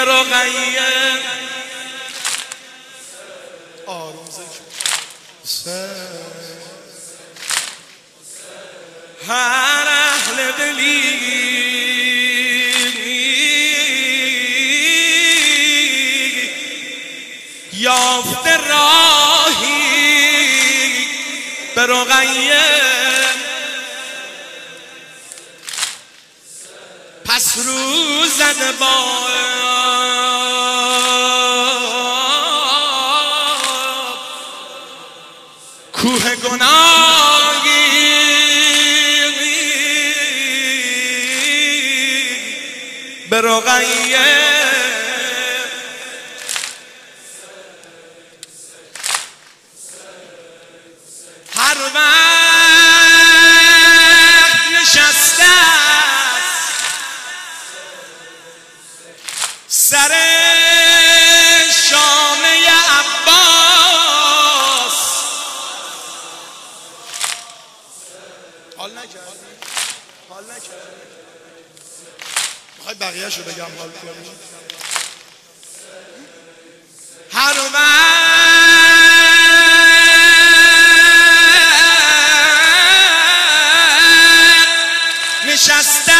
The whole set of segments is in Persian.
رقیه آروم هر اهل دلی یافته راهی به رقیه پس رو زده با کوه گناهی به رقیه هر وقت نشسته است سر شانه عباس حال نکردی؟ حال نکردی؟ میخوای بقیه شو بگم حال کنی؟ هر وقت نشسته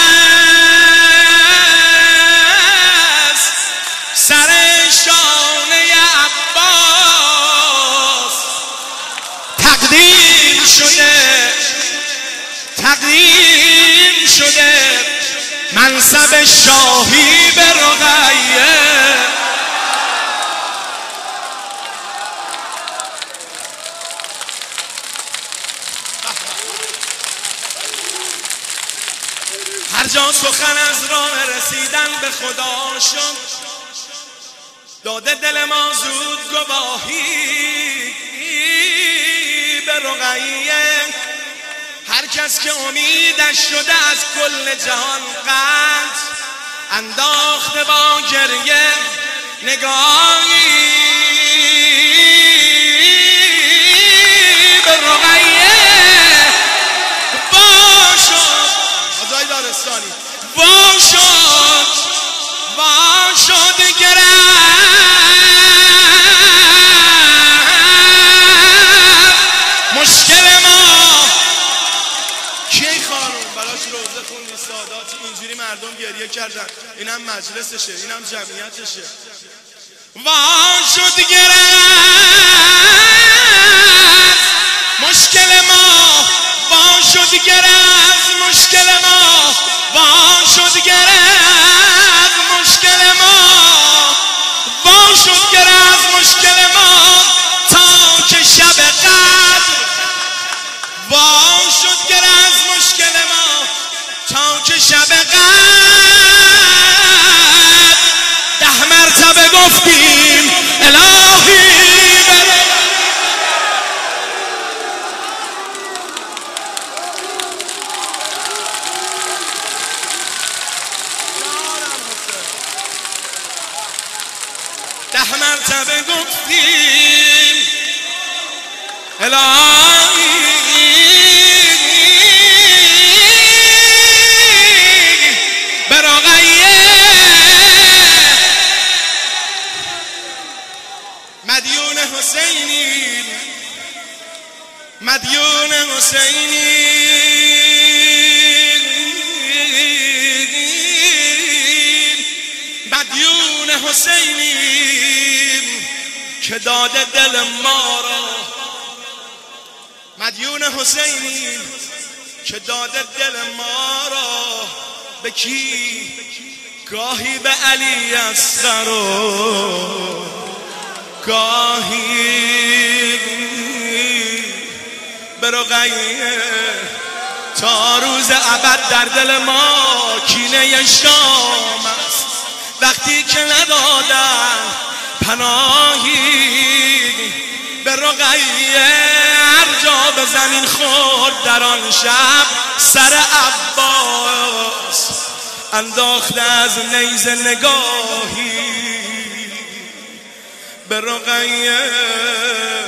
است سر شانه عباس تقدیم شده منصب شاهی به رقیه هر جا سخن از راه رسیدن به خدا شد داده دل ما زود گواهی به رقیه هر کس که امیدش شده از کل جهان قطع انداخته با گریه نگاهی به رقیه دارستانی واشد گرفت مشکل ما کی خانوم براش روزه خوندی ساداتی اینجوری مردم گریه کردن اینم مجلسشه اینم جمعیتشه واشد گرفت مشکل ما واشد گرفت مشکل ما واشد گرفت مشکل ما واشد گرفت مشکل ما تا که شب قدر واشد گرفت مشکل ما تا که شب قدر 10 مرتبه گفتیم الهی ده مرتبه گفتیم الهی به رقیه مدیون حسینی مدیون حسینی مدیون حسینی که داده دل ما را مدیون حسینی که داده دل ما را به کی گاهی به علی اصغر و گاهی به رقیه تا روز ابد در دل ما کینه شام است وقتی که ندادن پناهی به رقیه هر جا به زمین خورد در آن شب سر عباس انداخته از نیزه نگاهی به رقیه